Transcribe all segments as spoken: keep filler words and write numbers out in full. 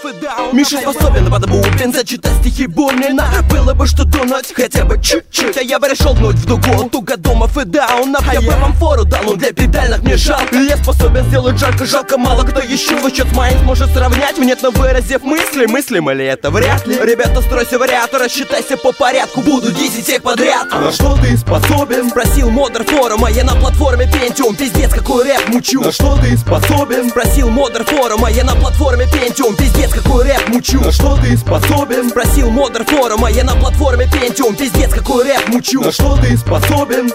Миша способен под бубен зачитать стихи Бунина. Было бы что дунуть, хотя бы чуть-чуть, а я бы решил гнуть в дугу тугодумов и даунов. Я бы вам фору дал, но для педальных мне жалко. Я способен сделать жарко, жалко, мало кто еще за счет моих сможет сравнять. Внятно выразив мысли, мыслимо ли это? Вряд ли. Ребята, стройся в ряд, рассчитайся по порядку. Буду десять всех подряд. На что ты способен? Спросил модер форума, я на платформе Pentium. Пиздец, какой рэп мучу. На что ты способен? Спросил модер форума, я на платформе Pentium. Пиздец, какой рэп мучу. На что ты способен? Спросил модер форума, я на платформе Pentium. Пиздец, какой рэп мучу. На что ты способен?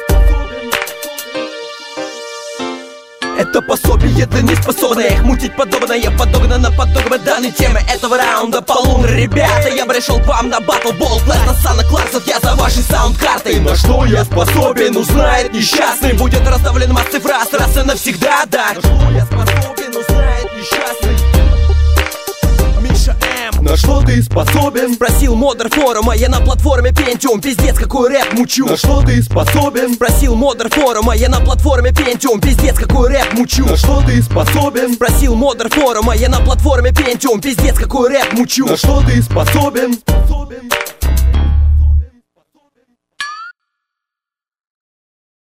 Это пособие для неспособных мутить подобное, подогнано под догмы данной темы этого раунда по лунре. Ребята, я пришел к вам на Battle Ball Class, на Сана Кларсов, я за вашей саунд-картой. На что я способен, узнает несчастный. Будет расставлен массы фраз раз и навсегда, да. На что я способен, узнает несчастный. Миша М. На что ты способен? Спросил модер форума, я на платформе Pentium. Пиздец, какой рэп мучу. На что ты способен? Спросил модер форума, я на платформе Pentium. Пиздец, какой рэп мучу. На что ты способен? Спросил модер форума, я на платформе Pentium. Пиздец, какой рэп мучу. На что ты способен?